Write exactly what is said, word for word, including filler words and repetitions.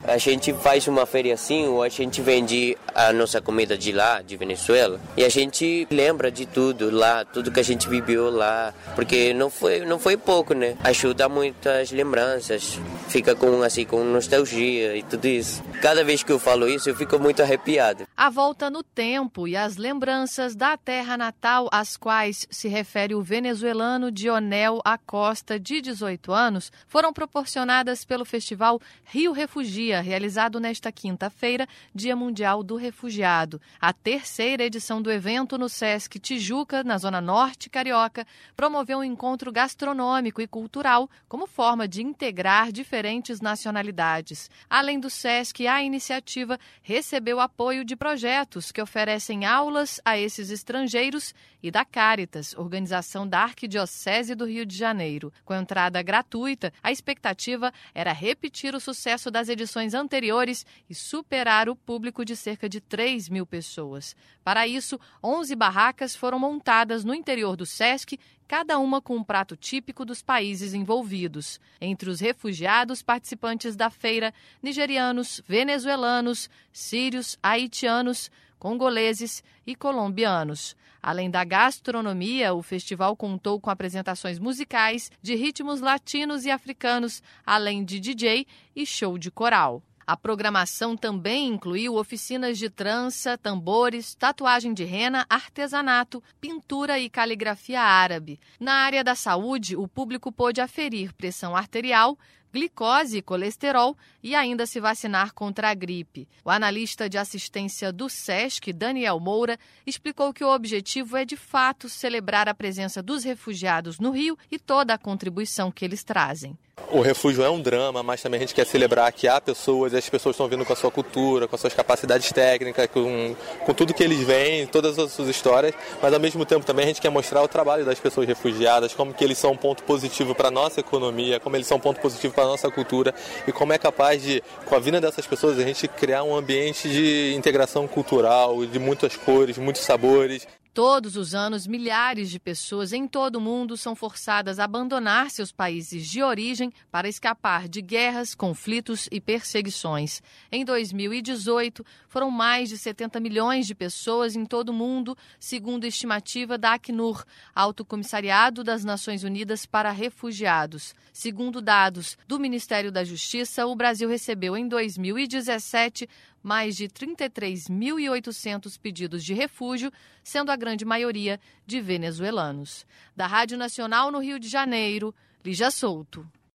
A gente faz uma feira assim, ou a gente vende a nossa comida de lá, de Venezuela, e a gente lembra de tudo lá, tudo que a gente viveu lá, porque não foi, não foi pouco, né? Ajuda muitas lembranças, fica com, assim, com nostalgia e tudo isso. Cada vez que eu falo isso, eu fico muito arrepiado. A volta no tempo e as lembranças da terra natal, às quais se refere o venezuelano Dionel Acosta, de dezoito anos, foram proporcionadas pelo Festival Rio Refugia, realizado nesta quinta-feira, Dia Mundial do Refugiado. A terceira edição do evento no Sesc Tijuca, na Zona Norte Carioca, promoveu um encontro gastronômico e cultural como forma de integrar diferentes nacionalidades. Além do Sesc, a iniciativa recebeu apoio de projetos que oferecem aulas a esses estrangeiros e da Caritas, organização da Arquidiocese do Rio de Janeiro. Com entrada gratuita, a expectativa era repetir o sucesso das edições anteriores e superar o público de cerca de três mil pessoas. Para isso, onze barracas foram montadas no interior do Sesc, cada uma com um prato típico dos países envolvidos. Entre os refugiados participantes da feira, nigerianos, venezuelanos, sírios, haitianos, congoleses e colombianos. Além da gastronomia, o festival contou com apresentações musicais de ritmos latinos e africanos, além de D J e show de coral. A programação também incluiu oficinas de trança, tambores, tatuagem de rena, artesanato, pintura e caligrafia árabe. Na área da saúde, o público pôde aferir pressão arterial, glicose e colesterol e ainda se vacinar contra a gripe. O analista de assistência do Sesc, Daniel Moura, explicou que o objetivo é, de fato, celebrar a presença dos refugiados no Rio e toda a contribuição que eles trazem. O refúgio é um drama, mas também a gente quer celebrar que há pessoas, e as pessoas estão vindo com a sua cultura, com as suas capacidades técnicas, com, com tudo que eles veem, todas as suas histórias, mas ao mesmo tempo também a gente quer mostrar o trabalho das pessoas refugiadas, como que eles são um ponto positivo para a nossa economia, como eles são um ponto positivo para a nossa cultura e como é capaz de, com a vinda dessas pessoas, a gente criar um ambiente de integração cultural, de muitas cores, muitos sabores. Todos os anos, milhares de pessoas em todo o mundo são forçadas a abandonar seus países de origem para escapar de guerras, conflitos e perseguições. Em dois mil e dezoito, foram mais de setenta milhões de pessoas em todo o mundo, segundo a estimativa da Acnur, Alto Comissariado das Nações Unidas para Refugiados. Segundo dados do Ministério da Justiça, o Brasil recebeu em dois mil e dezessete mais de trinta e três mil e oitocentos pedidos de refúgio, sendo a grande maioria de venezuelanos. Da Rádio Nacional no Rio de Janeiro, Lígia Souto.